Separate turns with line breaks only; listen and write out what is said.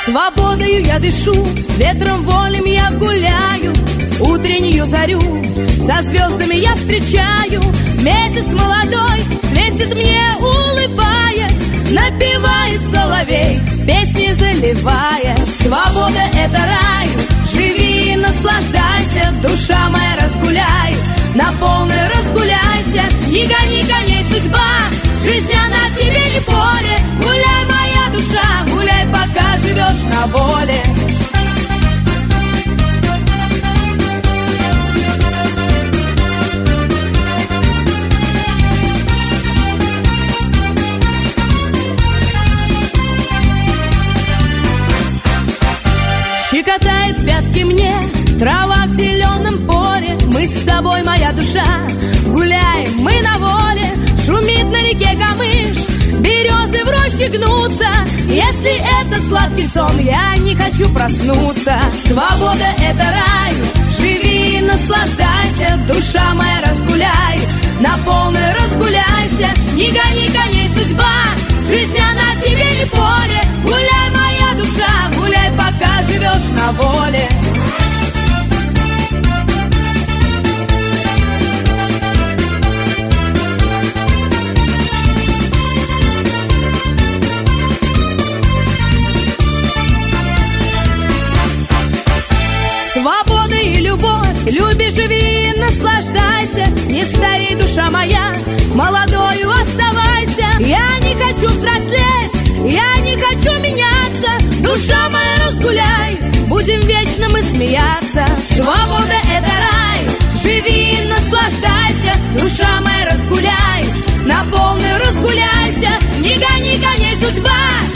Свободою я дышу, ветром вольным я гуляю, утреннюю зарю со звездами я встречаю. Месяц молодой светит мне, улыбаясь, напевает соловей, песни заливая. Свобода — это рай, живи и наслаждайся, душа моя, разгуляй, на полной разгуляйся. Не гони коней, судьба, жизнь она тебе не поле. Гуляй, моя душа, гуляй, пока живешь на воле. Щекотает пятки мне трава в зеленом поле. Мы с тобой, моя душа, гуляем мы на воле. Шумит на реке камыш, березы в роще гнутся. Если это сладкий сон, я не хочу проснуться. Свобода — это рай, живи и наслаждайся, душа моя, разгуляй, на полной разгуляйся. Не гони коней, судьба, жизнь она тебе не поле. Гуляй, моя душа, гуляй, пока живешь на воле. Свобода и любовь, люби, живи и наслаждайся. Не старей, душа моя, молодою оставайся. Я не хочу взрослеть, я не хочу меняться. Душа моя, разгуляй, будем вечно мы смеяться. Свобода — это рай, живи и наслаждайся, душа моя, разгуляй, на полной разгуляйся. Не гони коней, судьба,